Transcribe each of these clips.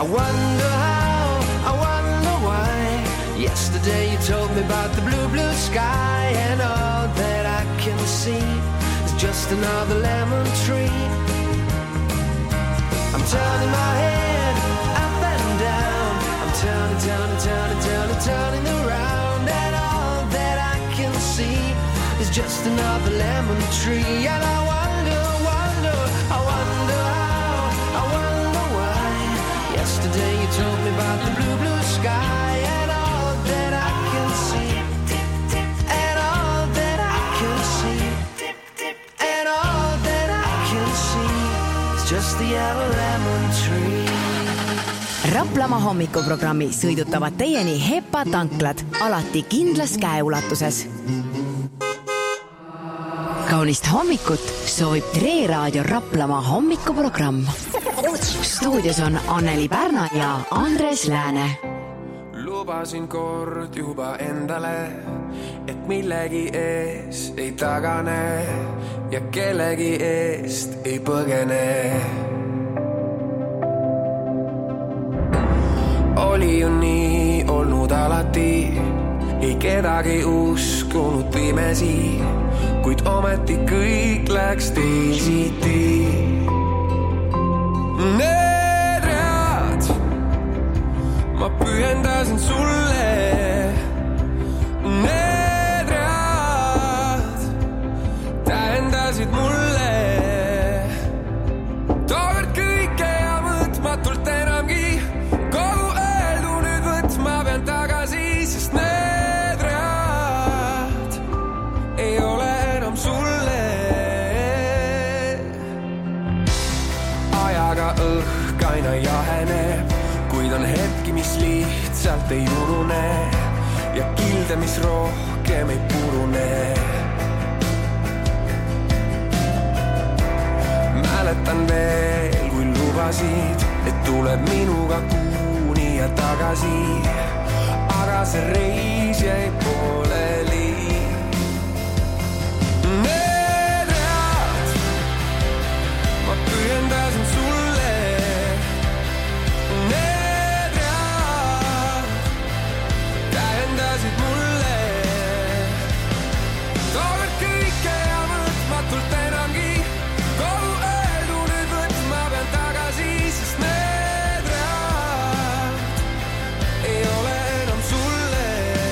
I wonder how, I wonder why. Yesterday you told me about the blue, blue sky, and all that I can see is just another lemon tree. I'm turning my head up and down. I'm turning, turning, turning, turning, turning around, and all that I can see is just another lemon tree. And I wonder, wonder, I wonder how, I wonder why. Yesterday you told me about the blue, blue sky, and all that I can see, and all that I can see, and all that I can see is just the yellow lemon tree. Raplamaa hommikuprogrammi sõidutavad teieni HEPA tanklad, alati kindlas käeulatuses. Kaunist hommikut soovib Tre Raadio Raplamaa hommikuprogramm. Stuudios on Anneli Pärna ja Andres Lääne. Lubasin kord juba endale, et millegi ees ei tagane ja kellegi eest ei põgene. Oli ju nii olnud alati, ei kedagi uskunud pimesi, kuid ometi kõik läks teisiti. Need read ma pühendasin sulle, need read tähendasid mulle tookord kõike ja mõtmatult enamgi. Kogu öeldu nüüd võtma pean tagasi, sest need read ei ole enam sulle. Ajaga õhk aina jaheneb, kuid on hetki, mis lihtsalt ei unune ja kilde, mis rohkem ei purune. Mäletan veel, kui lubasid, et tuleb minuga kuuni ja tagasi, aga see reis jäi pooleli. Need read ma pühendasin sulle, need read tähendasid mulle tookord kõike ja mõtmatult enamgi. Kogu öeldu nüüd võtma pean tagasi, sest need read ei ole enam sulle.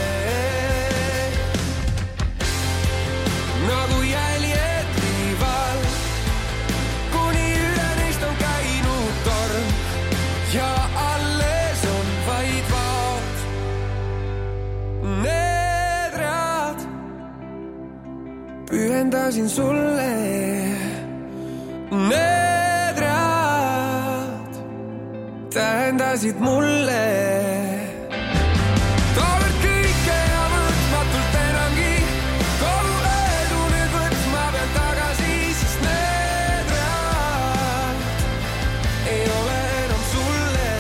Nagu jäljed liival, kuni üle neist on käinud torm ja alles on vaid vaat. Need read pühendasin sulle, need read tähendasid mulle tookord kõike ja mõtmatult enamgi. Kogu öeldu nüüd võtma pean tagasi, sest need read ei ole enam sulle.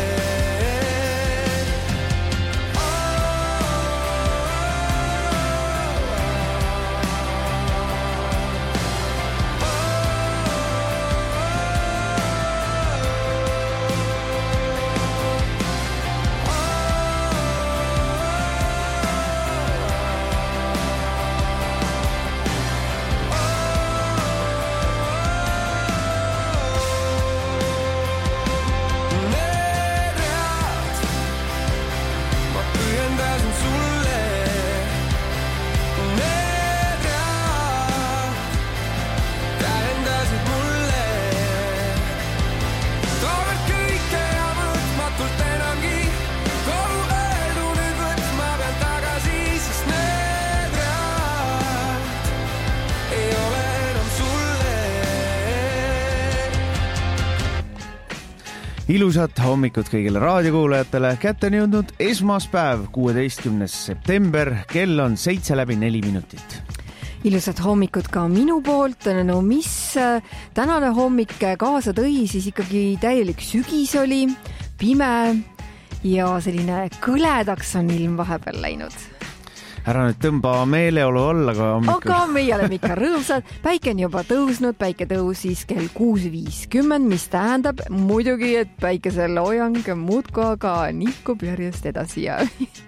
Ilusat hommikut kõigile raadiokuulajatele. Kätte on jõudnud esmaspäev, 16. september, kell on 7:04. Ilusat hommikut ka minu poolt. No mis tänane hommik kaasa tõi, siis ikkagi täielik sügis oli, pime ja selline kõledaks on ilm vahepeal läinud. ära nüüd tõmba meeleolu alla ka hommikul. Aga meie oleme ikka rõõmsad. Päike on juba tõusnud, päike tõusis kell 6.50, mis tähendab muidugi, et päikeseloojang muudkui aga nihkub järjest edasi ja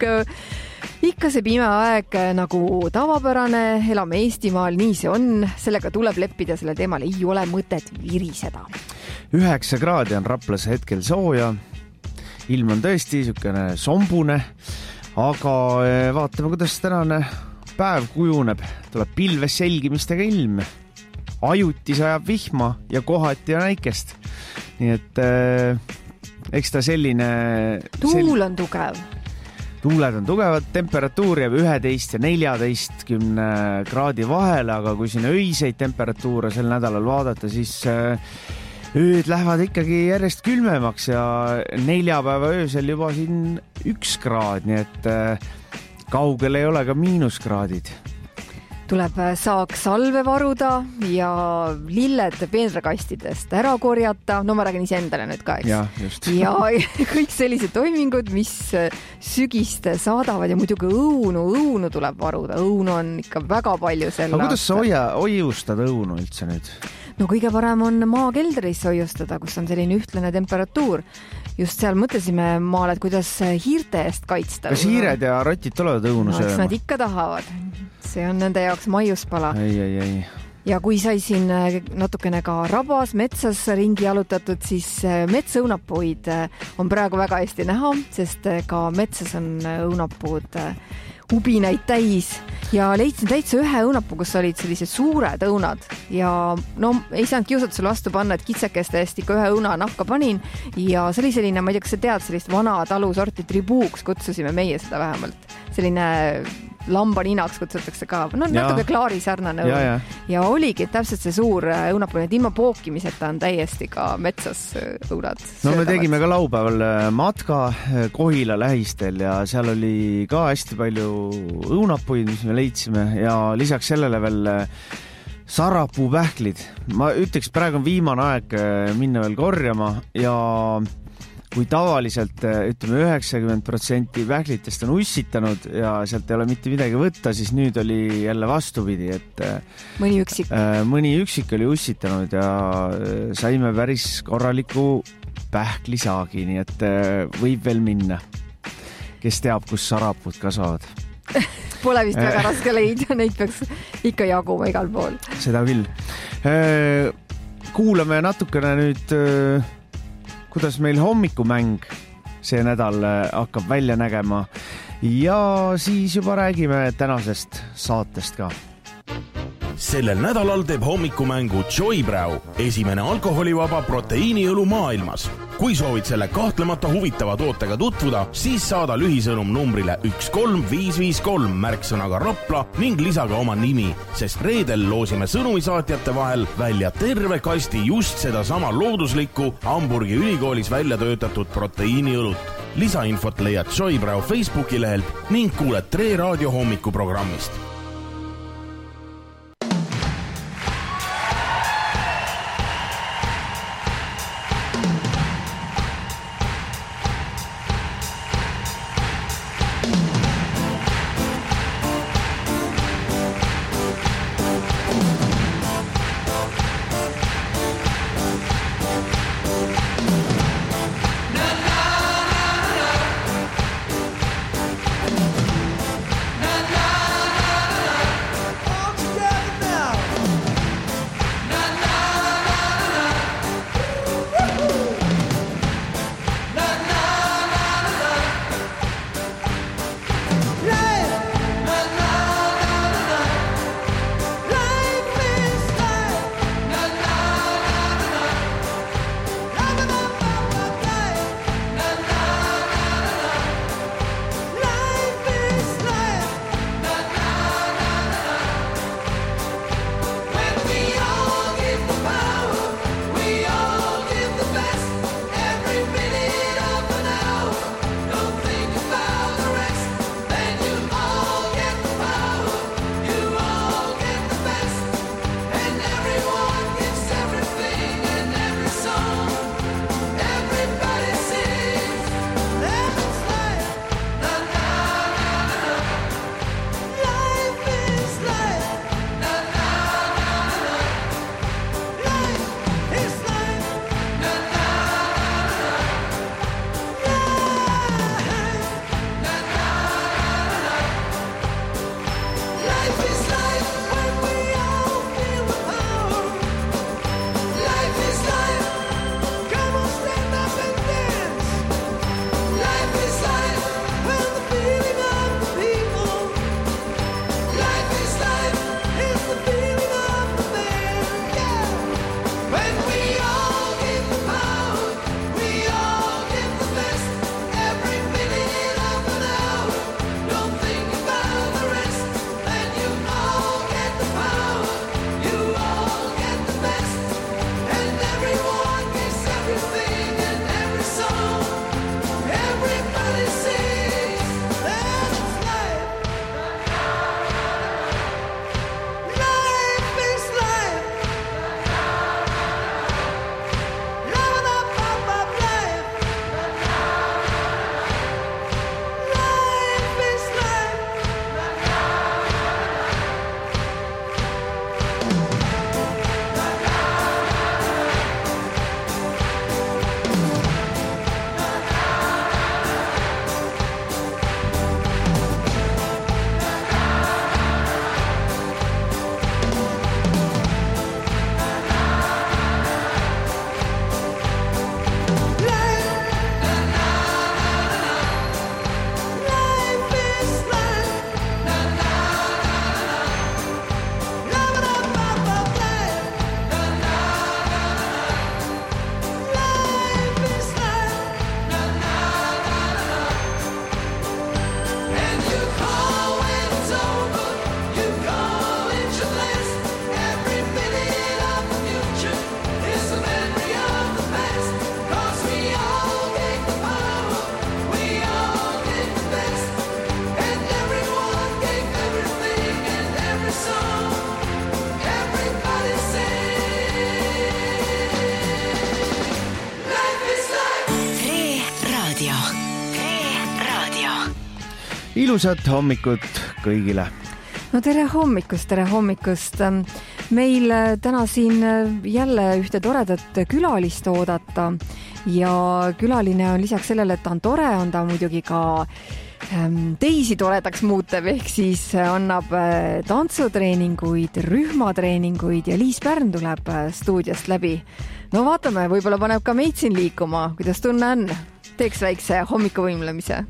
ikka see pime aeg nagu tavapärane, elame Eestimaal, nii see on, sellega tuleb leppida, selle teemal ei ole mõtet viriseda. 9 kraadi on Raplas hetkel sooja, ilm on tõesti niisugune sombune, aga vaatame, kuidas tänane päev kujuneb. Tuleb pilves selgimistega ilm. Ajutis ajab vihma ja kohati on äikest. Nii et eks ta selline... Tuul on tugev. Tuuled on tugevad, temperatuur jääb 11 ja 14 kraadi vahele, aga kui siin öiseid temperatuure sel nädalal vaadata, siis... ööd lähevad ikkagi järjest külmemaks ja neljapäeva öösel juba siin 1 kraad, nii et kaugel ei ole ka miinuskraadid. Tuleb saak salve varuda ja lilled peenrakastidest ära korjata. No ma räägin iseendale nüüd ka, eks? Ja, just. Ja kõik sellised toimingud, mis sügist saadavad ja muidugi õunu tuleb varuda. Õunu on ikka väga palju selle. Aga kuidas sa hoiustad õunu üldse nüüd? No kõige parem on maakeldris hoiustada, kus on selline ühtlane temperatuur. Just seal mõtlesime maal, et kuidas hiirte eest kaitsta. Kas hiired ja rotid tulevad õunu sööma? Eks nad ikka tahavad. See on nende jaoks maiuspala. Ei. Ja kui sai siin natukene ka rabas metsas ringi jalutatud, siis metsõunapuid on praegu väga hästi näha, sest ka metsas on õunapuud ubinaid täis ja leidsin täitsa ühe õunapuu, kus olid sellised suured õunad ja no ei saanud kiusatusele vastu panna, et kitsekeste eest ikka ühe õuna nahka panin ja see oli selline, ma ei tea, kas sa tead, sellist vana talusorti tribuuks kutsusime meie seda vähemalt. Selline lambaninaks kutsutakse ka, no natuke klaari sarnane õun. Ja oligi täpselt see suur õunapuu, et ilma pookimiseta on täiesti ka metsas õunad. No me tegime ka laupäeval matka Kohila lähistel ja seal oli ka hästi palju õunapuid, mis me leidsime ja lisaks sellele veel sarapuupähklid. Ma ütleks, praegu on viimane aeg minna veel korjama ja kui tavaliselt, ütleme, 90% pähklitest on ussitanud ja sealt ei ole mitte midagi võtta, siis nüüd oli jälle vastupidi, et mõni üksik oli ussitanud ja saime päris korraliku pähklisaagi, nii et võib veel minna. Kes teab, kus sarapud kasvavad? Pole vist väga raske leida, neid peaks ikka jaguma igal pool. Seda küll. Kuulame natukene nüüd... kuidas meil hommikumäng see nädal hakkab välja nägema ja siis juba räägime tänasest saatest ka. Sellel nädalal teeb hommikumängu Joybräu, esimene alkoholivaba proteiiniõlu maailmas. Kui soovid selle kahtlemata huvitava tootega tutvuda, siis saada lühisõnum numbrile 13553 märksõnaga Rapla ning lisaga oma nimi, sest reedel loosime sõnumisaatjate vahel välja terve kasti just seda sama looduslikku Hamburgi ülikoolis välja töötatud proteiiniõlut. Lisainfot leiad Joybräu Facebooki lehelt ning kuuled Tre Raadio hommikuprogrammist. Ilusat hommikut kõigile. No tere hommikust. Meil täna siin jälle ühte toredat külalist oodata ja külaline on lisaks sellele, et ta on tore, on ta muidugi ka teisi toredaks muutev, ehk siis annab tantsutreeninguid, rühmatreeninguid ja Liis Pärn tuleb stuudiost läbi. No vaatame, võib-olla paneb ka meid siin liikuma, kuidas tunne on? Teeks väikse hommikuvõimlemise.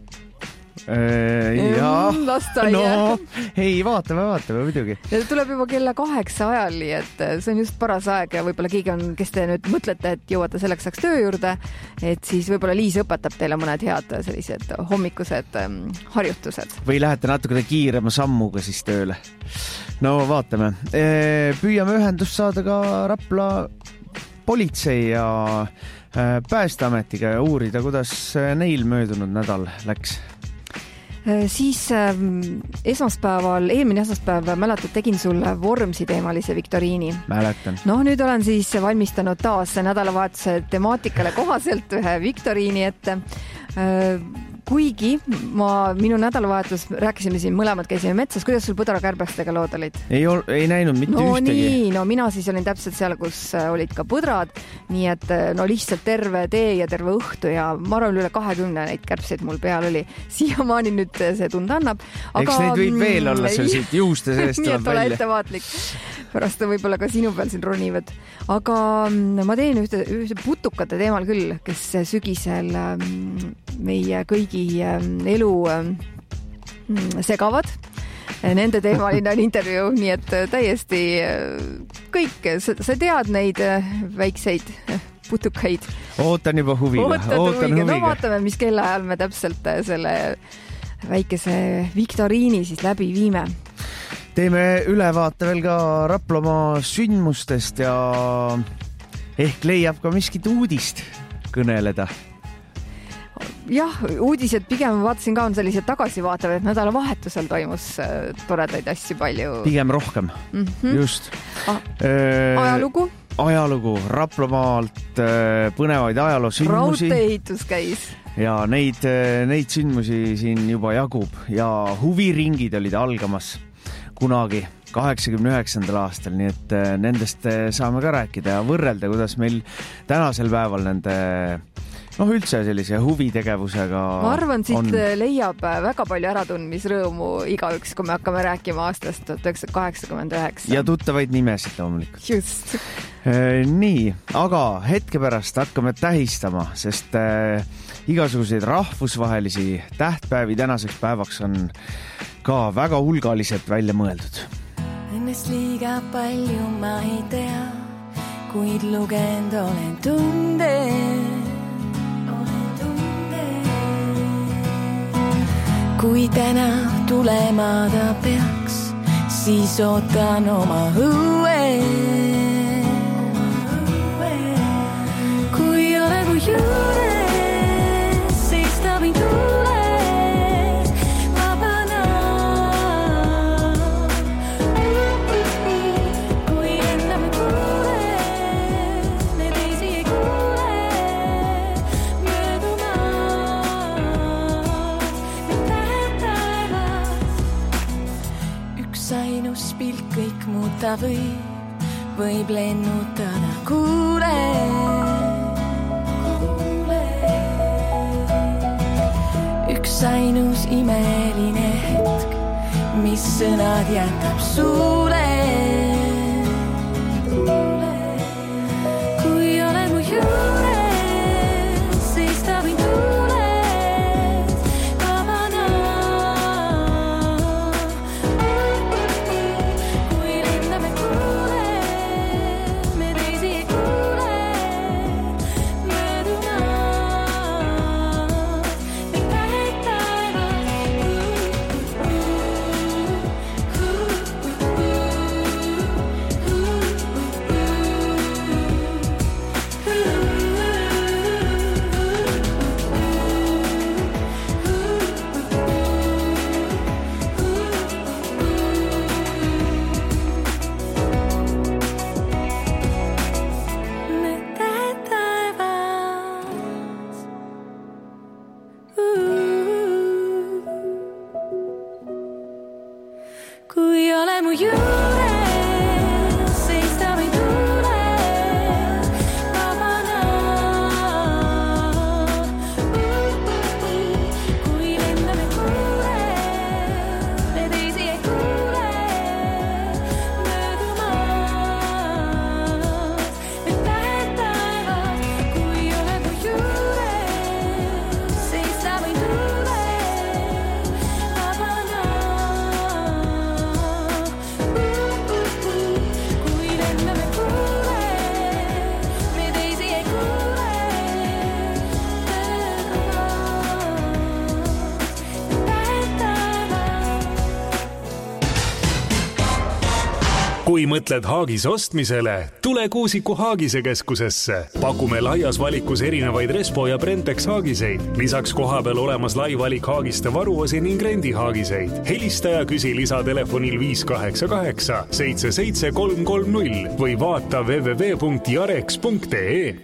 Jaa, no ei, vaatame muidugi. Ja tuleb juba kella 8 ajal, nii et see on just paras aeg ja võib-olla keegi on, kes te nüüd mõtlete, et jõuate selleks ajaks töö juurde, et siis võib-olla Liis õpetab teile mõned head sellised hommikused harjutused. Või lähete natukene kiirema sammuga siis tööle. No vaatame. Püüame ühendust saada ka Rapla politsei ja Päästeametiga ja uurida, kuidas neil möödunud nädal läks. Siis eelmine esmaspäev mäletad, tegin sulle Vormsi teemalise viktoriini. Mäletan. No nüüd olen siis valmistanud taas nädalavahetuse temaatikale kohaselt ühe viktoriini ette. Kuigi minu nädalavahetus rääkisime siin, mõlemad käisime metsas. Kuidas sul põdrakärbestega lood olid? Ei näinud mitte ühtegi. No mina siis olin täpselt seal, kus olid ka põdrad, nii et lihtsalt terve tee ja terve õhtu ja ma arvan üle 20 neid kärbseid mul peal oli. Siiamaani nüüd see tunda annab. Eks neid võib veel olla seal siit juuste seest nii et ole ettevaatlik. Pärast võib-olla ka sinu peal siin ronivad. Aga ma teen ühte putukate teemal küll, kes sügisel meie kõigi elu segavad. Nende teemaline on intervjuu, nii et täiesti kõik, sa tead neid väikseid putukaid. Ootan juba huviga. No vaatame, mis kellaajal me täpselt selle väikese viktoriini siis läbi viime. Teeme ülevaate veel ka Raplamaa sündmustest ja ehk leiab ka miskit uudist kõneleda. Jah, uudised pigem vaatasin ka on sellised tagasivaatavad, et nädalavahetusel toimus toredaid asju palju. Pigem rohkem, just. Ajalugu, Raplamaalt põnevaid ajaloosündmusi. Raudteeehitus käis. Ja neid sündmusi siin juba jagub ja huviringid olid algamas kunagi 89. aastal, nii et nendest saame ka rääkida ja võrrelda, kuidas meil tänasel päeval nende üldse sellise huvitegevusega ma arvan, siit leiab väga palju äratundmisrõõmu igaüks, kui me hakkame rääkima aastast 1989. Ja tuttavaid nimesid loomulikult. Just. Nii, aga hetke pärast hakkame tähistama, sest igasuguseid rahvusvahelisi tähtpäevi tänaseks päevaks on ka väga hulgaliselt välja mõeldud. Ennest liiga palju ma ei tea, kuid lugend olen tunde. Kui täna tulema ta peaks, siis ootan oma õue. Kui ole mu juures, siis ta mind tules vabana. Kui enda me kuule, me teisi ei kuule, möödumas. Ainus pilt kõik muuta võib lennutada, kuule. Üks ainus imeline hetk, mis sõnad jätab suule. Kui ole mu juures, siis ta võin tules vabana. su juures, seista või tule vabana. Kui lendame kuule, me teisi ei kuule möödumas. Me tähed taevas, kui ole mu juures, seista või tule vabana. Kui lendame kuule, me teisi ei kuule Kui mõtled Haagis ostmisele, tule Kuusiku Haagise keskusesse. Pakume laias valikus erinevaid Respo ja Brentex haagiseid. Lisaks kohapeal olemas lai valik haagiste varuosi ning rendi haagiseid. Helista ja küsi lisatelefonil 588 77330 või vaata www.jarex.ee.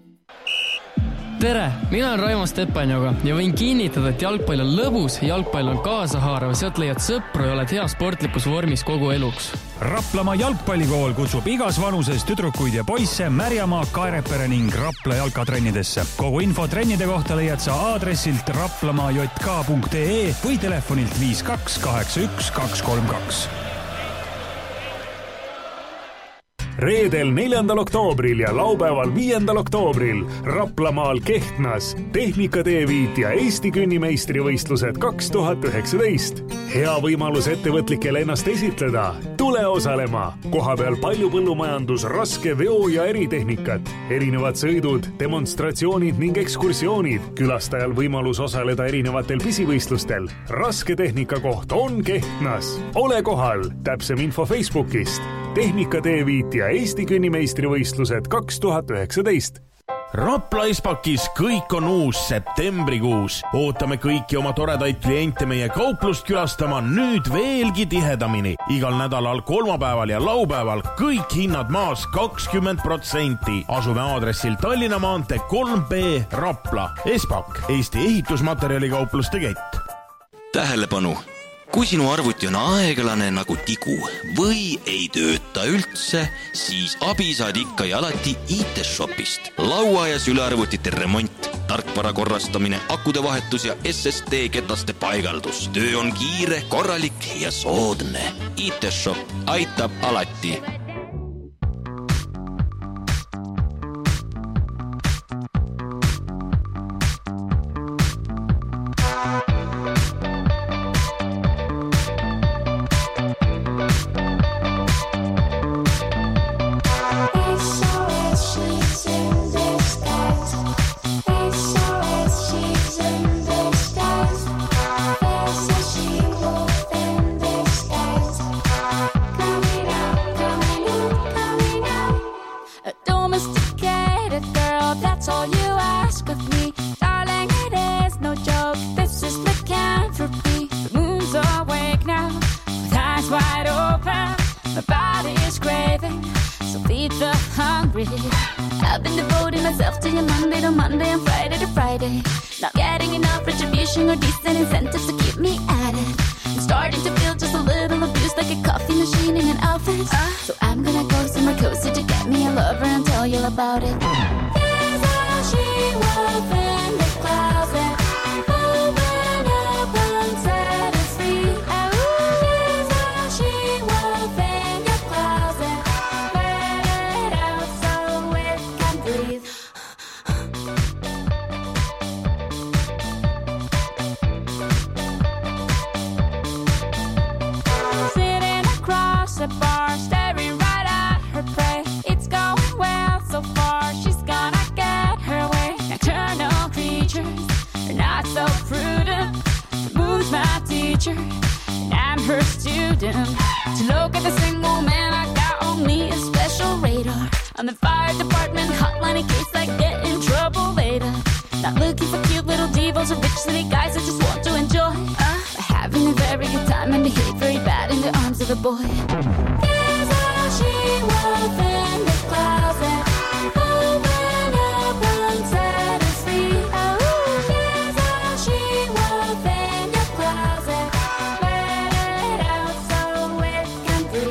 Tere, mina olen Raimo Stepanjoga ja võin kinnitada, et jalgpall on lõbus, jalgpall on kaasahaarav, sealt leiad sõpru ja oled hea sportlikus vormis kogu eluks. Raplamaa jalgpallikool kutsub igas vanuses tüdrukuid ja poisse Märjamaa, Kaarepere ning Rapla jalkatrennidesse. Kogu info trennide kohta leiad sa aadressilt raplamaajk.ee või telefonilt 5281232. Reedel 4. oktoobril ja laupäeval 5. oktoobril Raplamaal Kehtnas Tehnika-T5 ja Eesti künnimeistrivõistlused 2019. Hea võimalus ettevõtlikel ennast esitleda. Tule osalema. Kohapeal palju põllumajandus, raske veo- ja eritehnikat, erinevad sõidud, demonstratsioonid ning ekskursioonid. Külastajal võimalus osaleda erinevatel pisivõistlustel. Raske tehnika koht on Kehtnas. Ole kohal. Täpsem info Facebookist. Tehnika-T5 ja Eesti künnimeistrivõistlused 2019. Rapla Espakis kõik on uus septembrikuus. Ootame kõiki oma toredaid kliente meie kauplust külastama nüüd veelgi tihedamini. Igal nädalal kolmapäeval ja laupäeval kõik hinnad maas 20%. Asume aadressil Tallinna maantee 3B Rapla. Espak, Eesti ehitusmaterjalikaupluste kett. Tähelepanu! Kui sinu arvuti on aeglane nagu tigu või ei tööta üldse, siis abi saad ikka ja alati IT-shopist. Laua- ja sülearvutite remont, tarkvara korrastamine, akude vahetus ja SSD-ketaste paigaldus. Töö on kiire, korralik ja soodne. IT-shop aitab alati. I've been devoting myself to you Monday to Monday and Friday to Friday. Not getting enough retribution or decent incentives to keep me at it. I'm starting to feel just a little abused, like a coffee machine in an office. So I'm gonna go somewhere cozy to get me a lover and tell you about it. Here's how she wolf in the closet. Open up and set us free. Here's how she wolf in your closet. Let it out so it can breathe. Sitting across the bar, staring right at her prey. It's going well so far, she's gonna get her way. Nocturnal creatures are not so prudent. The moon's my teacher, and I'm her student. To look at the single man, I got on me a special radar. On the fire department hotline in case I get in trouble later. Not looking for cute little divas or rich city guys, I just want to enjoy having a very good time and behave very bad in the arms of a boy. Here's how she wolf in the closet. Open up and set us free. Here's how she wolf in your closet. Let it out so it can breathe.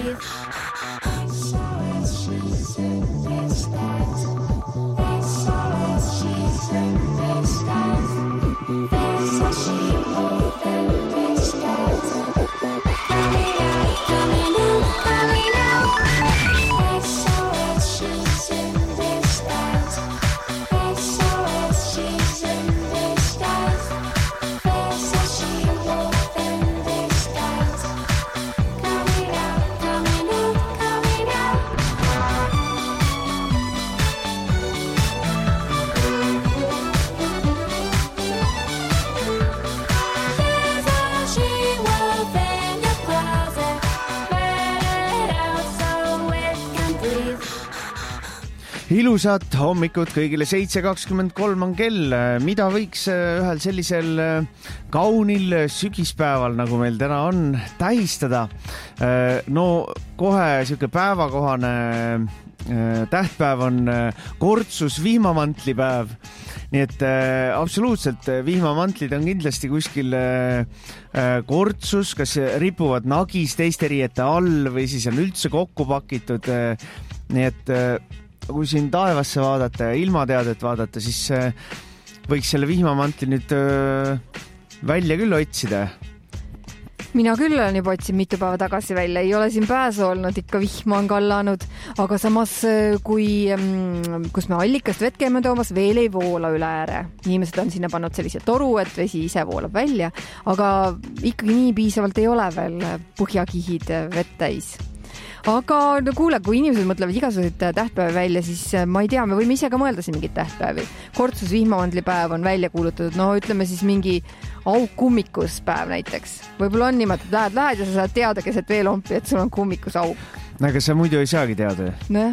Ilusat hommikut kõigile, 7.23 on kell. Mida võiks ühel sellisel kaunil sügispäeval, nagu meil täna on, tähistada? No kohe siuke päevakohane tähtpäev on Kortsus vihmamantlipäev. Nii et absoluutselt vihmamantlid on kindlasti kuskil Kortsus, kas ripuvad nagis teiste riiete all või siis on üldse kokku pakitud. Nii et kui siin taevasse vaadata ja ilmateadet vaadata, siis võiks selle vihmamantli nüüd välja küll otsida. Mina küll olen juba otsin mitu päeva tagasi välja, ei ole siin pääsu olnud, ikka vihma on kallanud, aga samas kus me allikast vett käime toomas, veel ei voola üle ääre. Inimesed on sinna pannud sellise toru, et vesi ise voolab välja, aga ikkagi nii piisavalt ei ole veel põhjakihid vett täis. Aga no kuule, kui inimesed mõtlevad igasuguseid tähtpäevi välja, siis ma ei tea, me võime ise ka mõelda siin mingit tähtpäevi. Kortsus vihmamantlipäev on välja kuulutatud, no ütleme siis mingi auk-kummikus päev näiteks. Võib-olla on niimoodi, et lähed ja sa saad teada keset veelompi, et sul on kummikus auk. Aga sa muidu ei saagi teada.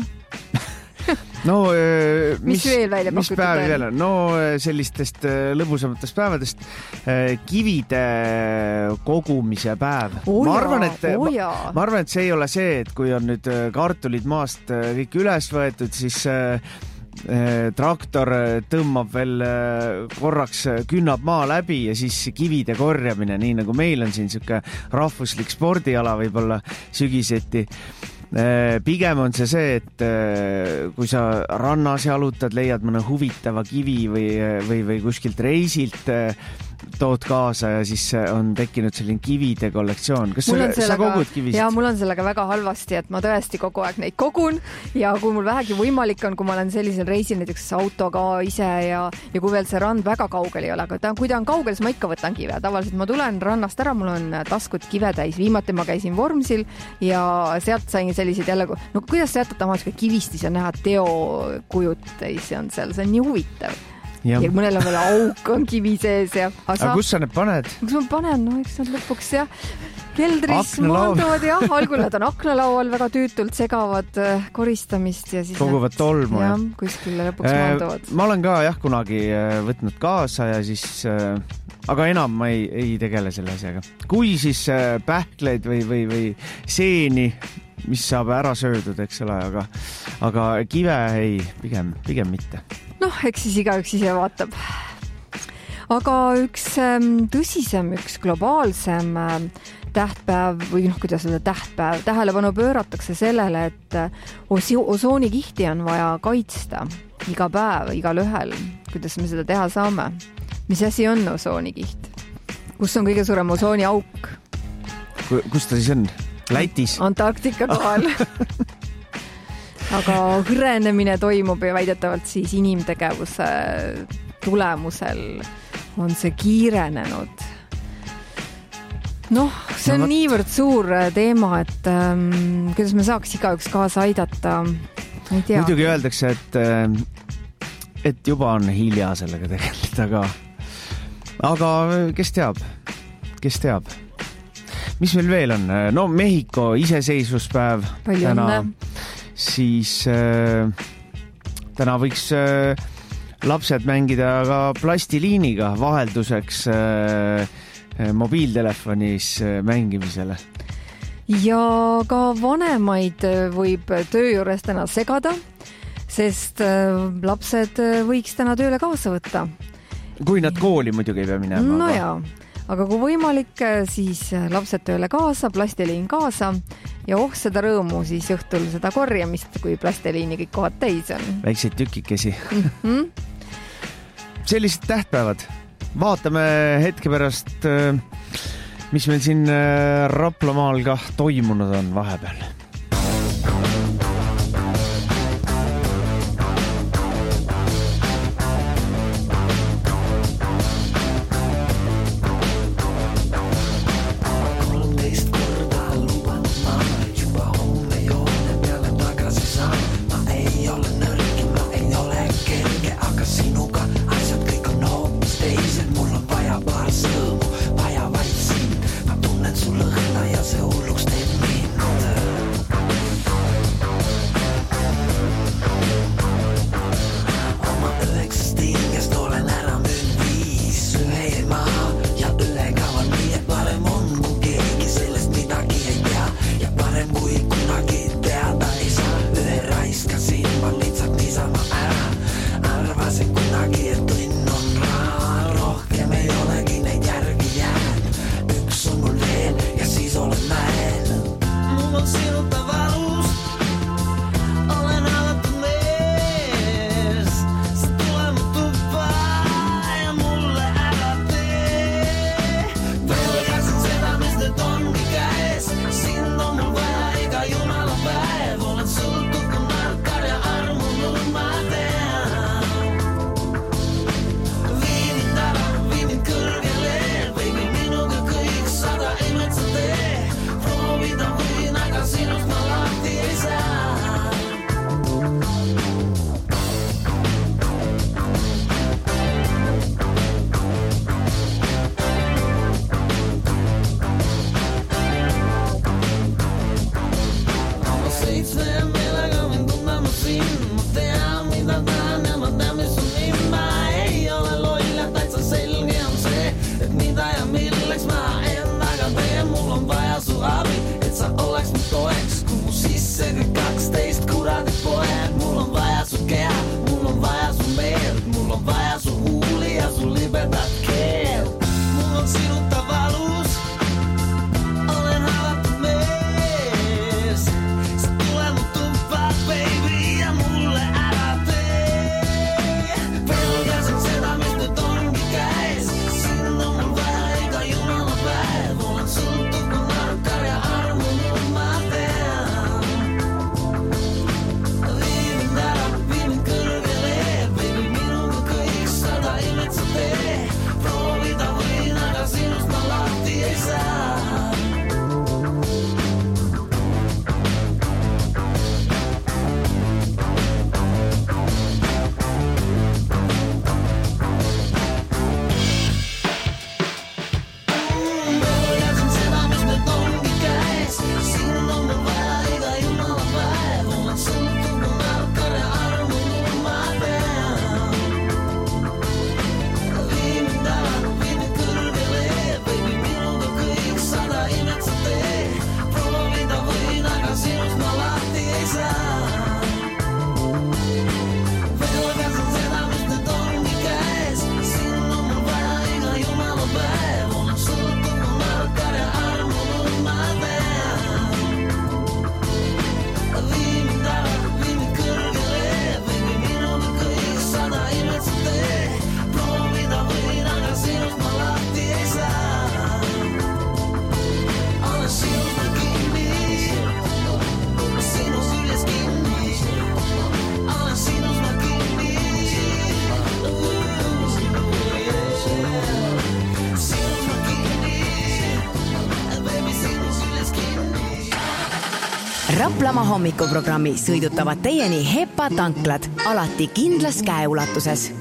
No, mis veel välja pakutud on? No sellistest lõbusamatest päevadest kivide kogumise päev. Ma arvan, et see ei ole see, et kui on nüüd kartulid maast kõik üles võetud, siis traktor tõmbab veel korraks, künnab maa läbi ja siis kivide korjamine, nii nagu meil on siin siuke rahvuslik spordiala võib-olla sügiseti. Pigem on see, et kui sa rannas jalutad, leiad mõne huvitava kivi või kuskilt reisilt tood kaasa ja siis on tekkinud selline kivide kollektsioon. Kas sa kogud kivisid? Jaa, mul on sellega väga halvasti, et ma tõesti kogu aeg neid kogun ja kui mul vähegi võimalik on, kui ma olen sellisel reisil näiteks autoga ise ja kui veel see rand väga kaugel ei ole, aga kui ta on kaugel, siis ma ikka võtan kive. Tavaliselt ma tulen rannast ära, mul on taskud kive täis. Viimati ma käisin Vormsil ja sealt sain sellised jälle, no kuidas sa jätad omas kivistis ja näha teokujut täis on seal, see on nii huvitav. Ja mõnel on veel auk on kivi sees ja... Aga kus sa need paned? Kus ma panen? No eks nad lõpuks keldris maanduvad algul nad on aknalaual väga tüütult segavad koristamist ja siis koguvad tolmu. Ja kuskil lõpuks maanduvad. Ma olen ka kunagi võtnud kaasa ja siis... Aga enam ma ei tegele selle asjaga. Kui siis pähkleid või seeni, mis saab ära söödud, eks ole, aga kive ei, pigem mitte. Noh, eks siis igaüks ise vaatab. Aga üks tõsisem, üks globaalsem tähtpäev või kuidas öelda tähtpäev, tähelepanu pööratakse sellele, et osoonikihti on vaja kaitsta iga päev, igal ühel. Kuidas me seda teha saame? Mis asi on osoonikiht? Kus on kõige suurem osooniauk? Kus ta siis on? Lätis? Antarktika kohal. Aga hõrenemine toimub ja väidetavalt siis inimtegevuse tulemusel on see kiirenenud. Noh, see on niivõrd suur teema, et kuidas me saaks igaüks kaasa aidata, ei tea. Muidugi öeldakse, et juba on hilja sellega tegeleda, aga kes teab? Mis meil veel on? No Mehhiko iseseisvuspäev. Palju õnne. Siis täna võiks lapsed mängida ka plastiliiniga vahelduseks mobiiltelefonis mängimisele. Ja ka vanemaid võib töö juures täna segada, sest lapsed võiks täna tööle kaasa võtta. Kui nad kooli muidugi ei pea minema. No jaa. Aga kui võimalik, siis lapsed tööle kaasa, plastiliin kaasa ja seda rõõmu siis õhtul seda korjamist, kui plastiliini kõik kohad täis on. Väikseid tükikesi. Sellised tähtpäevad. Vaatame hetke pärast, mis meil siin Raplamaal ka toimunud on vahepeal. Raplamaa hommikuprogrammi sõidutavad teieni HEPA tanklad, alati kindlas käeulatuses.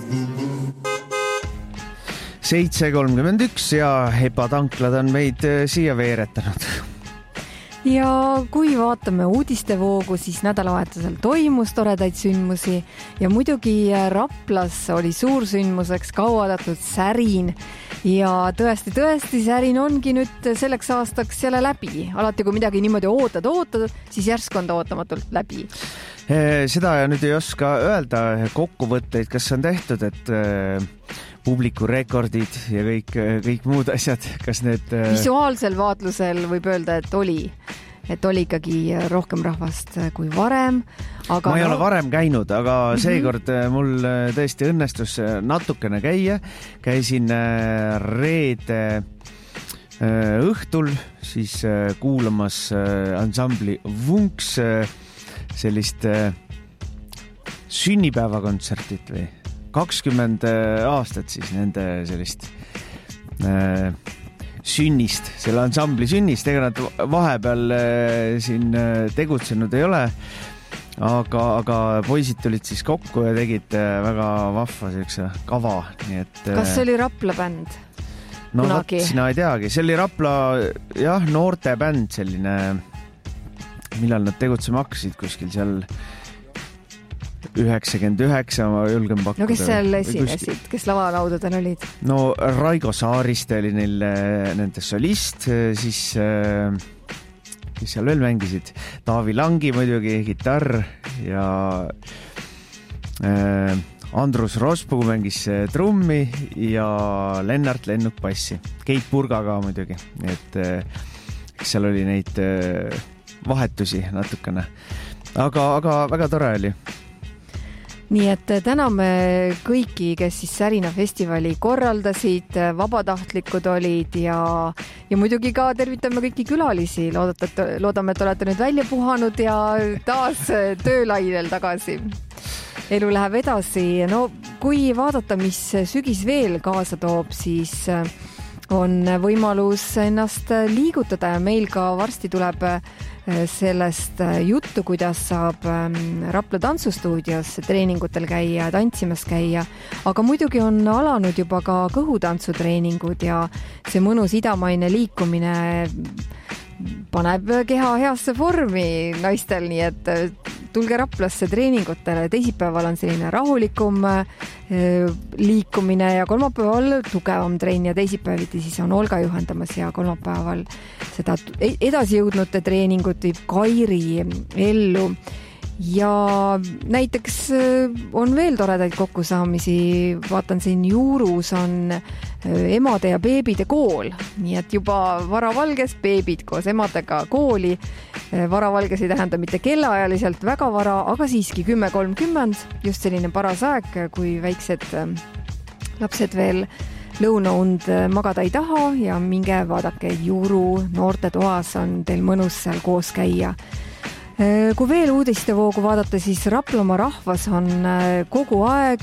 7:31 ja HEPA tanklad on meid siia veeretanud. Ja kui vaatame uudistevoogu, siis nädalavahetusel toimus toredaid sündmusi ja muidugi Raplas oli suursündmuseks kauaadatud särin ja tõesti, särin ongi nüüd selleks aastaks jälle läbi. Alati kui midagi niimoodi ootad, siis järsku on ta ootamatult läbi. Seda nüüd ei oska öelda kokkuvõtteid, kas on tehtud, et publiku rekordid ja kõik muud asjad, kas need... Visuaalsel vaatlusel võib öelda, et oli ikkagi rohkem rahvast kui varem. Aga ma ei ole varem käinud, aga seekord mul tõesti õnnestus natukene käia. Käisin reede õhtul siis kuulamas ansambli Vunks sellist sünnipäevakontsertit või 20 aastat siis nende sellist sünnist, selle ansambli sünnist, ega nad vahepeal siin tegutsenud ei ole, aga poisid tulid siis kokku ja tegid väga vahva sellise kava, nii et... Kas see oli Rapla bänd? No sina ei teagi, see oli Rapla noorte bänd selline, millal nad tegutsema hakkasid kuskil seal 99, ma julgen pakkuda. No kes seal esinesid, kes lavalaudadel olid? No Raigo Saariste oli neil nende solist, siis kes seal veel mängisid? Taavi Langi muidugi, kitarr ja Andrus Rospuu mängis trummi ja Lennart Lennuk bassi. Keit Purga ka muidugi, et seal oli neid vahetusi natukene. Aga väga tore oli. Nii et täname kõiki, kes siis Särina festivali korraldasid, vabatahtlikud olid ja muidugi ka tervitame kõiki külalisi. Loodame, et olete nüüd välja puhanud ja taas töölainel tagasi. Elu läheb edasi. No, kui vaadata, mis sügis veel kaasa toob, siis on võimalus ennast liigutada ja meil ka varsti tuleb sellest juttu, kuidas saab Rapla tantsustuudios treeningutel käia, tantsimas käia, aga muidugi on alanud juba ka kõhutantsutreeningud ja see mõnus idamaine liikumine paneb keha heasse vormi naistel, nii et tulge Raplasse treeningutele. Teisipäeval on selline rahulikum liikumine ja kolmapäeval tugevam trenn ja teisipäeviti siis on Olga juhendamas ja kolmapäeval seda edasi jõudnute treeningut viib Kairi ellu. Ja näiteks on veel toredaid kokkusaamisi, vaatan siin Juurus on emade ja beebide kool, nii et juba varavalges beebid koos emadega kooli. Varavalges ei tähenda mitte kellaajaliselt väga vara, aga siiski 10:30, just selline paras aeg, kui väiksed lapsed veel lõunaund magada ei taha ja minge vaadake Juuru noortetoas, on teil mõnus seal koos käia. Kui veel uudistevoogu vaadata, siis Raplamaa rahvas on kogu aeg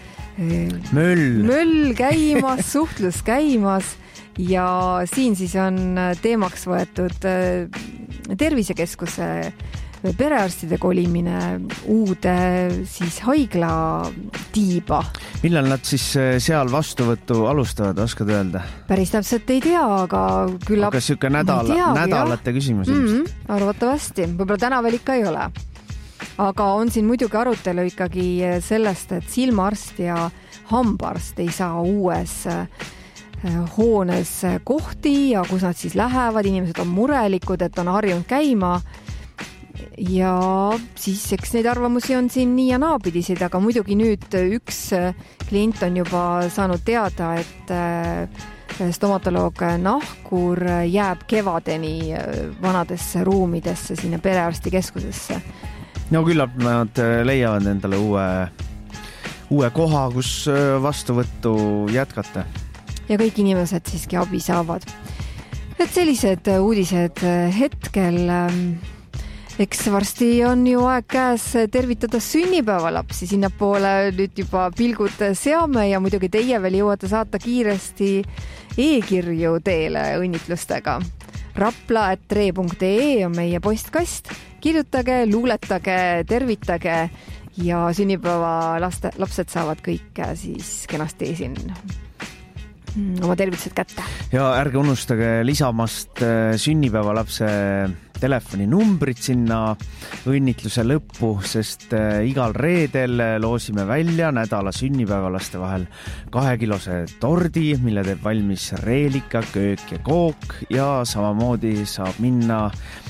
möll käimas, suhtlus käimas ja siin siis on teemaks võetud tervisekeskuse perearstide kolimine uude siis haigla tiiba. Millal nad siis seal vastuvõttu alustavad, oskad öelda? Päris täpselt ei tea, aga küllap... Aga siuke nädalate küsimus ilmselt. Arvatavasti, võib-olla täna veel ikka ei ole. Aga on siin muidugi arutelu ikkagi sellest, et silmaarst ja hambaarst ei saa uues hoones kohti ja kus nad siis lähevad, inimesed on murelikud, et on harjunud käima ja siis eks neid arvamusi on siin nii ja naapidisid, aga muidugi nüüd üks klient on juba saanud teada, et stomatoloog Nahkur jääb kevadeni vanadesse ruumidesse sinna perearstikeskusesse. No küllap nad leiavad endale uue koha, kus vastuvõttu jätkata. Ja kõik inimesed siiski abi saavad. Et sellised uudised hetkel... Eks varsti on ju aeg käes tervitada sünnipäevalapsi, sinnapoole nüüd juba pilgud seame ja muidugi teie veel jõuate saata kiiresti e-kirju teele õnnitlustega. rapla@tre.ee on meie postkast. Kirjutage, luuletage, tervitage ja sünnipäeva lapsed saavad kõik siis kenasti siin oma tervitused kätte. Ja ärge unustage lisamast sünnipäevalapse telefoninumbrit sinna õnnitluse lõppu, sest igal reedel loosime välja nädala sünnipäevalaste vahel 2-kilose tordi, mille teeb valmis Reelika köök ja kook ja samamoodi saab minna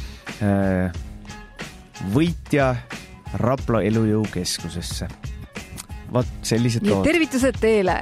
võitja Rapla elujõukeskusesse. Vaat sellised lood. Tervitused teile!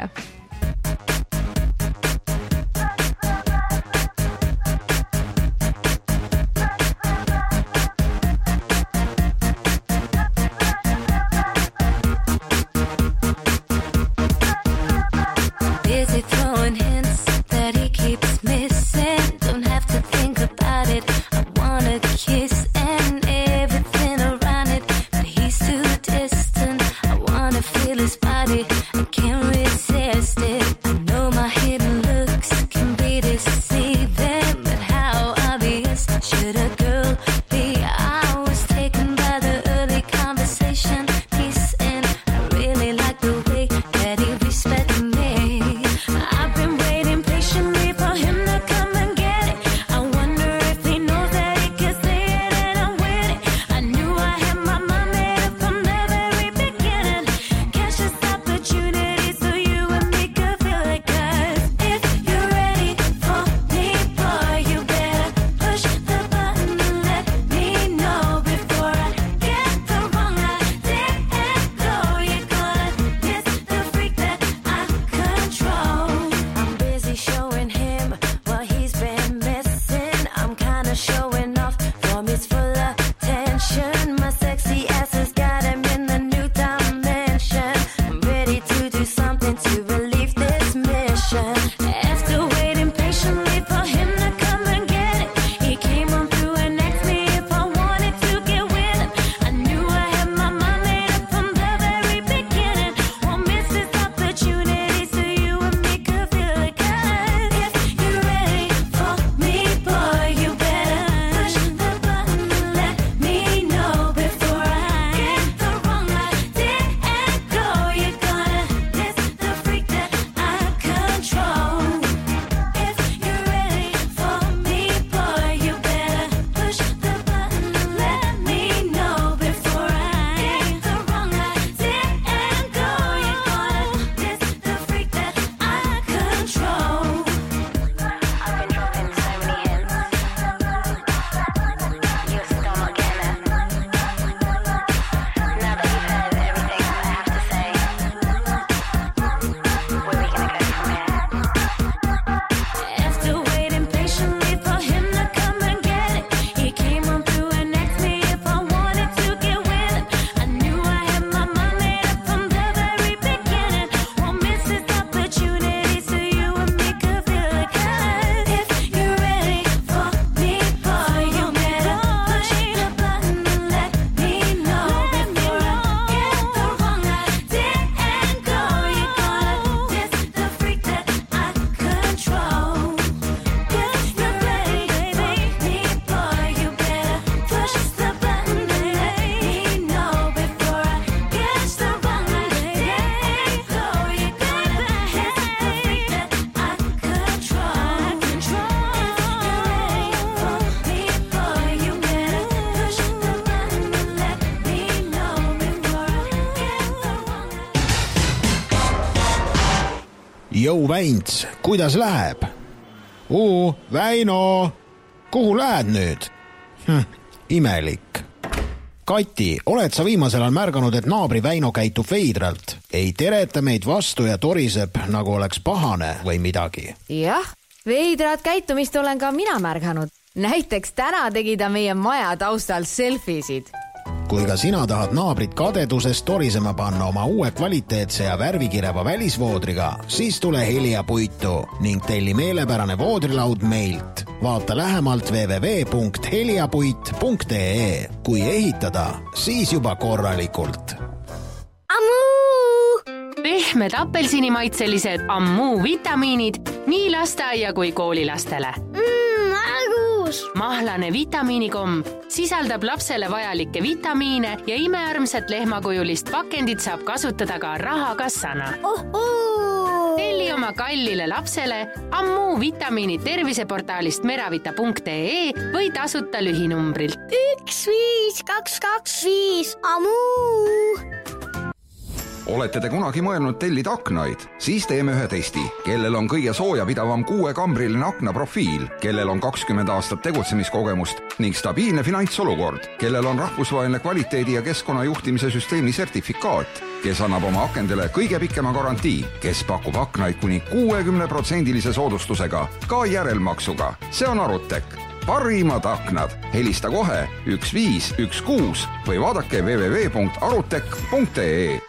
Jou Väints, kuidas läheb? Väino, kuhu lähed nüüd? Imelik. Kati, oled sa viimasel ajal märganud, et naabri Väino käitub veidralt? Ei tereta meid vastu ja toriseb, nagu oleks pahane või midagi. Jah, veidrat käitumist olen ka mina märganud. Näiteks täna tegi ta meie maja taustal selfisid. Kui ka sina tahad naabrit kadedusest torisema panna oma uue kvaliteetse ja värvikireva välisvoodriga, siis tule Helia Puitu ning telli meelepärane voodrilaud meilt. Vaata lähemalt www.heliapuit.ee. Kui ehitada, siis juba korralikult. Ammuu! Pehmed apelsinimaitselised Ammuu vitamiinid nii lasteaia kui koolilastele. Argu! mahlane vitamiinikomb sisaldab lapsele vajalikke vitamiine ja imearmsat lehmakujulist pakendit saab kasutada ka rahakassana. Telli oma kallile lapsele Ammuu vitamiinid terviseportaalist meravita.ee või tasuta lühinumbrilt 15225 Ammuu. Olete te kunagi mõelnud tellida aknaid? Siis teeme ühe testi. Kellel on kõige soojapidavam 6-kambriline aknaprofiil, kellel on 20 aastat tegutsemiskogemust ning stabiilne finantsolukord, kellel on rahvusvaheline kvaliteedi ja keskkonnajuhtimise süsteemi sertifikaat, kes annab oma akendele kõige pikema garantii, kes pakub aknaid kuni 60% soodustusega, ka järelmaksuga. See on Arutek. Parimad aknad. Helista kohe 1516 või vaadake www.arutek.ee.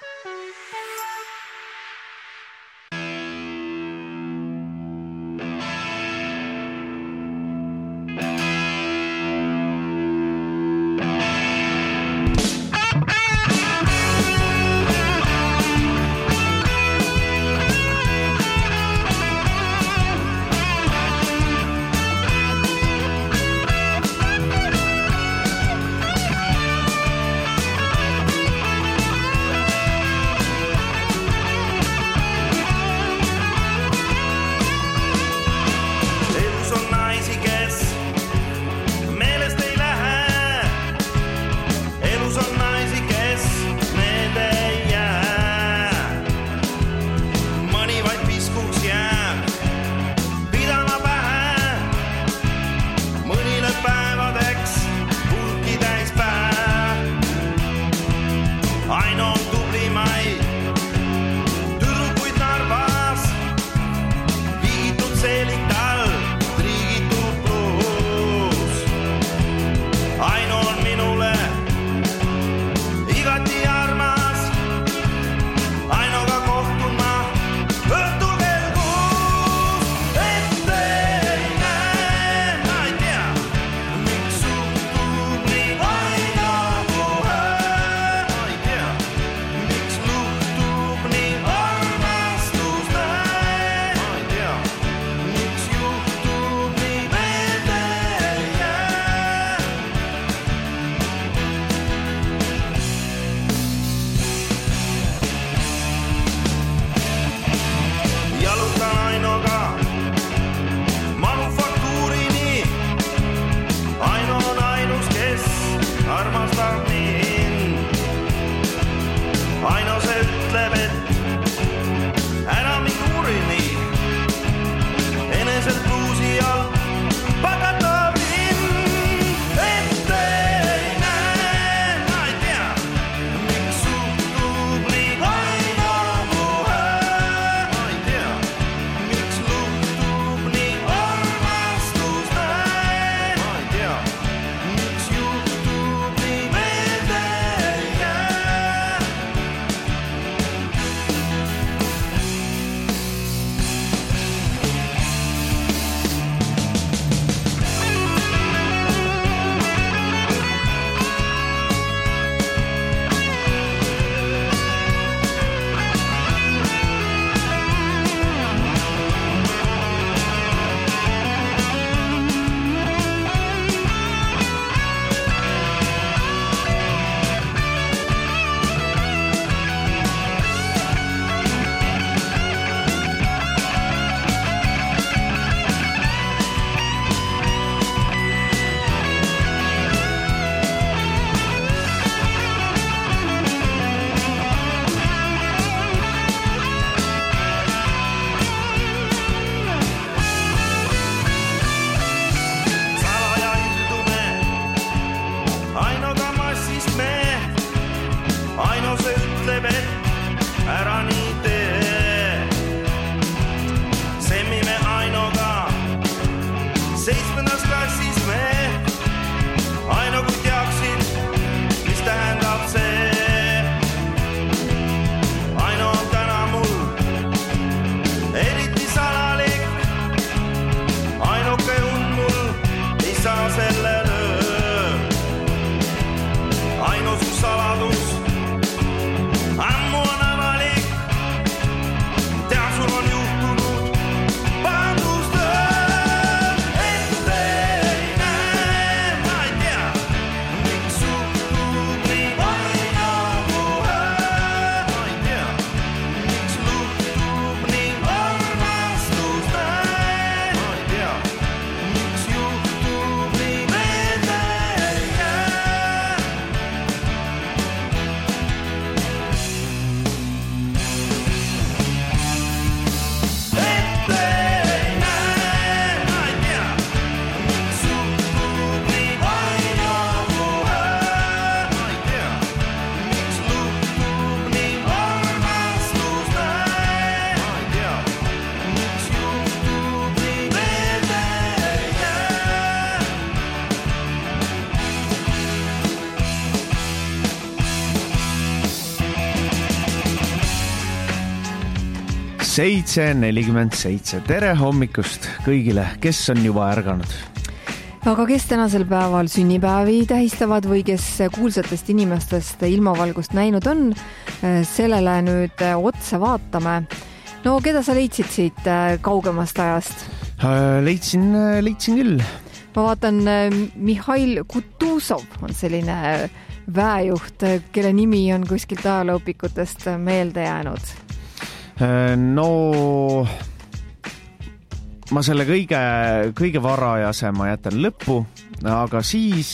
7:47. Tere hommikust kõigile, kes on juba ärganud. Aga kes tänasel päeval sünnipäevi tähistavad või kes kuulsatest inimestest ilmavalgust näinud on, sellele nüüd otsa vaatame. No keda sa leidsid siit kaugemast ajast? Leidsin küll. Ma vaatan, Mihhail Kutuzov on selline väejuht, kelle nimi on kuskilt ajalooõpikutest meelde jäänud. No ma selle kõige varajasema jätan lõppu, aga siis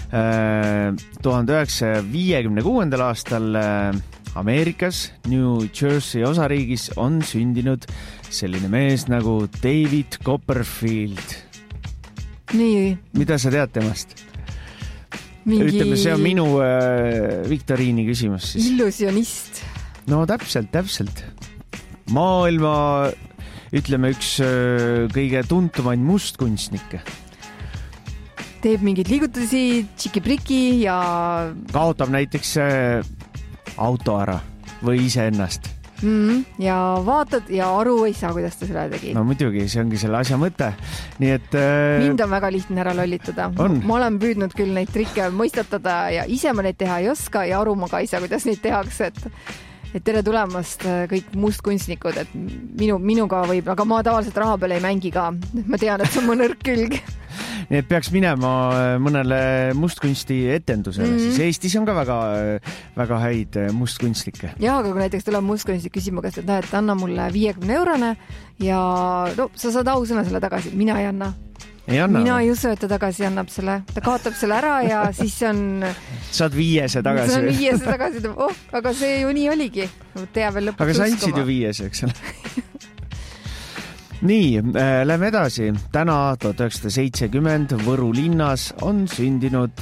1956. aastal Ameerikas New Jersey osariigis on sündinud selline mees nagu David Copperfield. Nii. Mida sa tead temast? Ütleme, see on minu viktoriini küsimus siis. Illusionist. No täpselt. Maailma, ütleme, üks kõige tuntumaid mustkunstnikke. Teeb mingeid liigutusi, tšiki-priki ja... Kaotab näiteks auto ära või iseennast. Ja vaatad ja aru ei saa, kuidas ta selle tegi. No muidugi, see ongi selle asja mõte. Nii et... Mind on väga lihtne ära lollitada. Ma olen püüdnud küll neid trikke mõistatada ja ise ma neid teha ei oska ja aru ma ka ei saa, kuidas neid tehakse, et tere tulemast kõik mustkunstnikud, et minuga võib, aga ma tavaliselt raha peale ei mängi ka. Ma tean, et see on mu nõrk külg. Nii et peaks minema mõnele mustkunsti etendusele, siis Eestis on ka väga häid mustkunstnikke. Jah, aga kui näiteks tuleb mustkunstnik küsima, kas et anna mulle 50 € ja no, sa saad ausõna selle tagasi, mina ei anna. Mina ei usu, et ta tagasi annab selle. Ta kaotab selle ära ja siis on... Saad 500 tagasi. Saan 500 tagasi. Aga see ju nii oligi. Tea veel lõpuks aga sa andsid ju 500, eks ole. Nii, lähme edasi. Täna 1970 Võru linnas on sündinud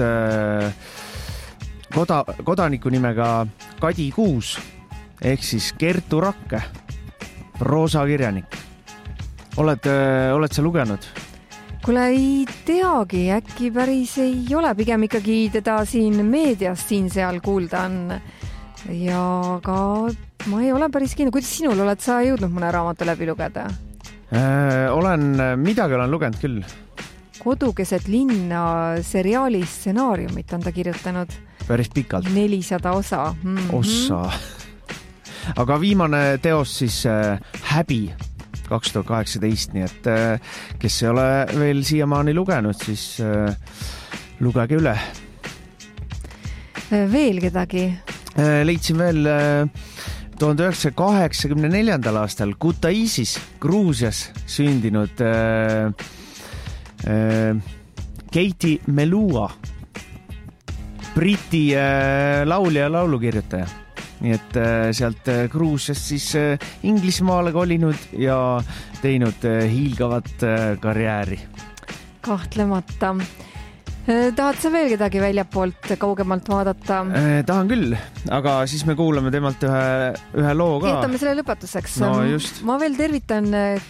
kodaniku nimega Kadi Kuus ehk siis Kertu Rakke, proosakirjanik. Oled sa lugenud? Kuule ei teagi, äkki päris ei ole, pigem ikkagi teda siin meedias siin-seal kuulda on ja ka ma ei ole päris kindel. Kuidas sinul oled sa jõudnud mõne raamatu läbi lugeda? Midagi olen lugenud küll. Kodukeset linna seriaali stsenaariumit on ta kirjutanud. Päris pikalt. 400 osa. Osa. Aga viimane teos siis Häbi 2018, nii et kes ei ole veel siiamaani lugenud, siis lugege üle. Veel kedagi? Leidsin veel 1984. aastal Kutaisis, Gruusias sündinud Katie Melua, Briti laulja ja laulukirjutaja. Nii et sealt Gruusiast siis Inglismaale kolinud ja teinud hiilgavat karjääri. Kahtlemata. Tahad sa veel kedagi väljapoolt kaugemalt vaadata? Tahan küll, aga siis me kuulame temalt ühe loo ka. Jätame selle lõpetuseks. No just. Ma veel tervitan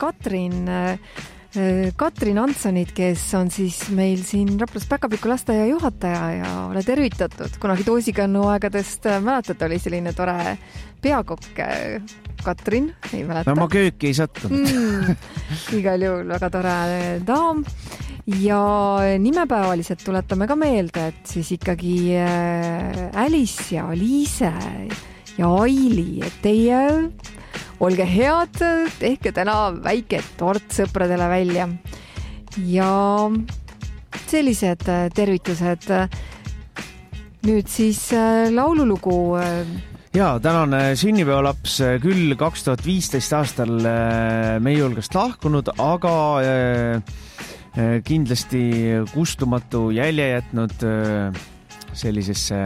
Katrin Antsonit, kes on siis meil siin Raplas Päkapiku lasteaia juhataja ja ole tervitatud. Kunagi Toosikannu aegadest mäletad, oli selline tore peakokk Katrin, ei mäleta. No ma kööki ei sattunud. Igal juhul väga tore daam. Ja nimepäevaliselt tuletame ka meelde, et siis ikkagi Alice ja Liise ja Aili, et teie olge head, tehke täna väike tort sõpradele välja. Ja sellised tervitused. Nüüd siis laululugu. Ja, tänane sünnipäevalaps küll 2015 aastal meie hulgast lahkunud, aga kindlasti kustumatu jälje jätnud sellisesse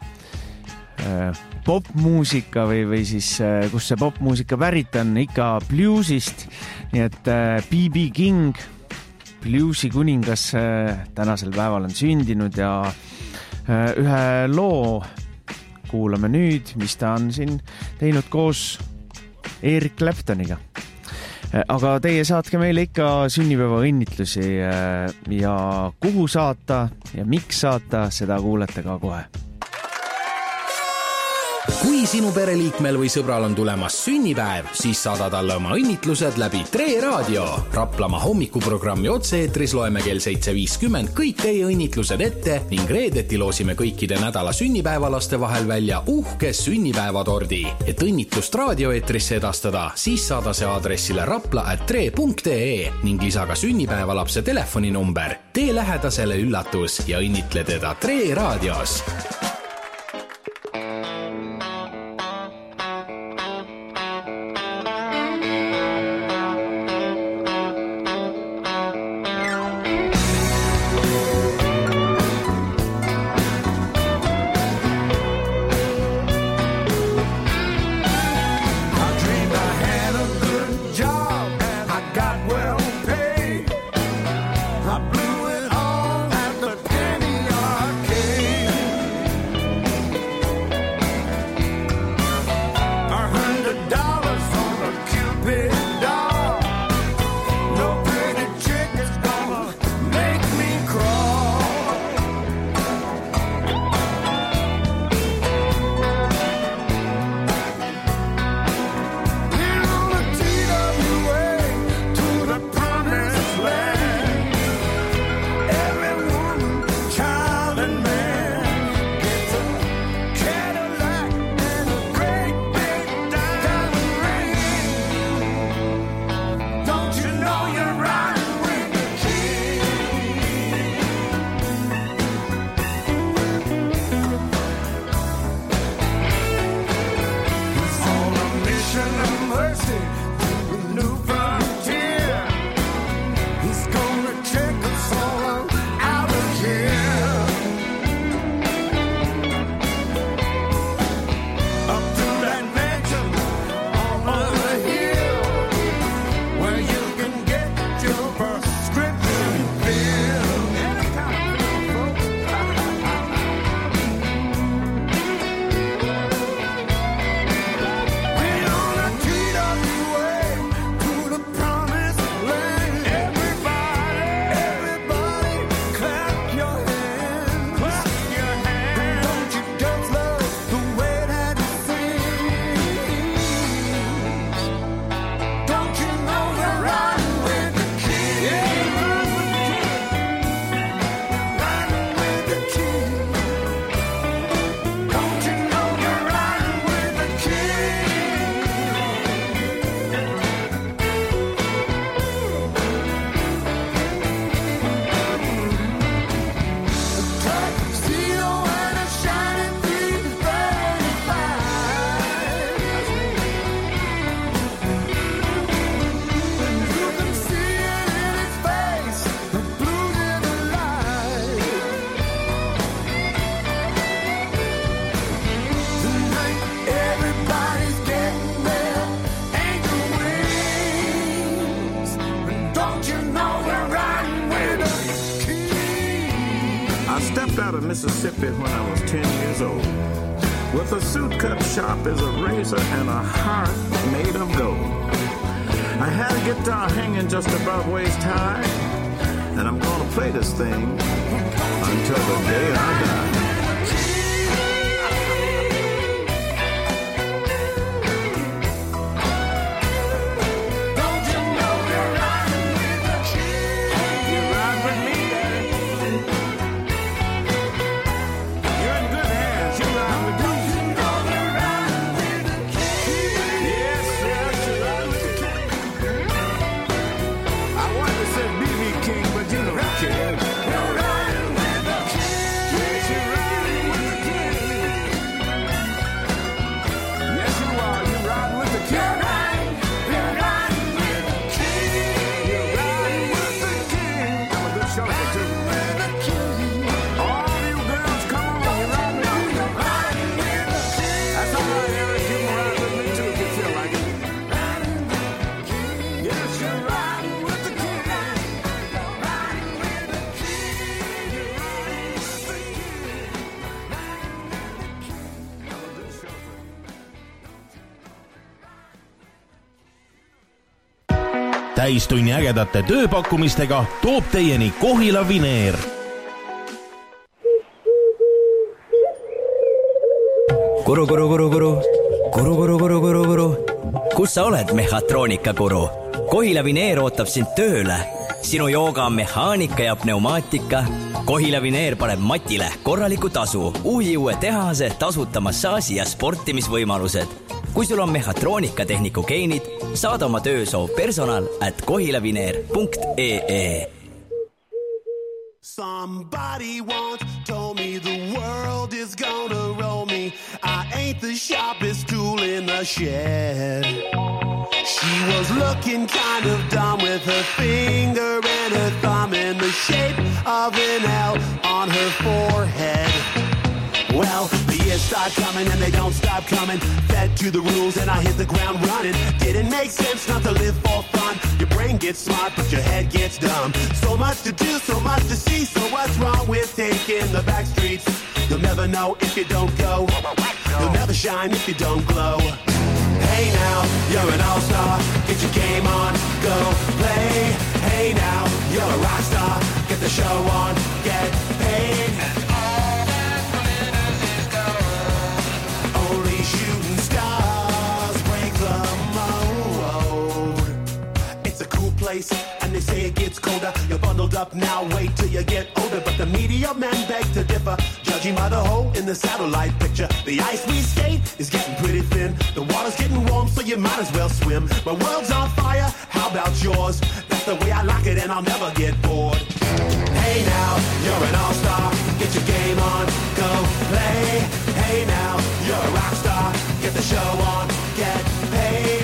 popmuusika või siis kus see popmuusika pärit on, ikka bluesist, nii et B.B. King, bluesi kuningas, tänasel päeval on sündinud ja ühe loo kuulame nüüd, mis ta on siin teinud koos Eric Claptoniga. Aga teie saatke meile ikka sünnipäeva õnnitlusi ja kuhu saata ja miks saata, seda kuulete ka kohe. Kui sinu pereliikmel või sõbral on tulemas sünnipäev, siis saada talle oma õnnitlused läbi Tre Raadio. Raplamaa hommikuprogrammi otse-eetris loeme kell 7.50 kõik teie õnnitlused ette ning reedeti loosime kõikide nädala sünnipäevalaste vahel välja uhke sünnipäevatordi. Et õnnitlust raadioeetrisse edastada, siis saada see aadressile rapla@tre.ee ning lisa ka sünnipäevalapse telefoninumber. Tee lähedasele üllatus ja õnnitle teda Tre Raadios. Mississippi when I was 10 years old. With a suit cut sharp as a razor and a heart made of gold. I had a guitar hanging just about waist high, and I'm gonna play this thing until the day I die. Täistunni ägedate tööpakkumistega toob teieni Kohila Vineer. Kuru, kuru, kuru, kuru. Kuru, kuru, kuru, kuru, kuru. Kus sa oled, mehhatroonika kuru? Kohila Vineer ootab sind tööle. Sinu jooga on mehaanika ja pneumaatika. Kohila Vineer paneb Matile korraliku tasu, uue tehase, tasuta massaaži ja sportimisvõimalused. Kui sul on mehhatroonikatehniku geenid, saad oma töösoov personal@kohilavineer.ee. Somebody once told me the world is gonna roll me. I ain't the sharpest tool in the shed. She was looking kind of dumb with her finger and her thumb in the shape of an L on her forehead. Well, the years start coming and they don't stop coming. Fed to the rules and I hit the ground running. Didn't make sense not to live for fun. Your brain gets smart but your head gets dumb. So much to do, so much to see. So what's wrong with taking the back streets? You'll never know if you don't go. You'll never shine if you don't glow. Hey now, you're an all-star. Get your game on, go play. Hey now, you're a rock star. Get the show on, get paid. And they say it gets colder. You're bundled up now, wait till you get older. But the media men beg to differ, judging by the hole in the satellite picture. The ice we skate is getting pretty thin. The water's getting warm, so you might as well swim. My world's on fire, how about yours? That's the way I like it and I'll never get bored. Hey now, you're an all-star. Get your game on, go play. Hey now, you're a rock star. Get the show on, get paid.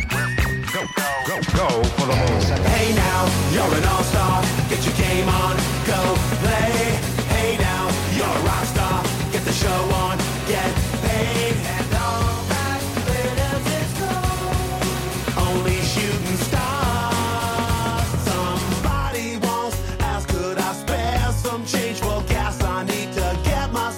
You're an all-star, get your game on,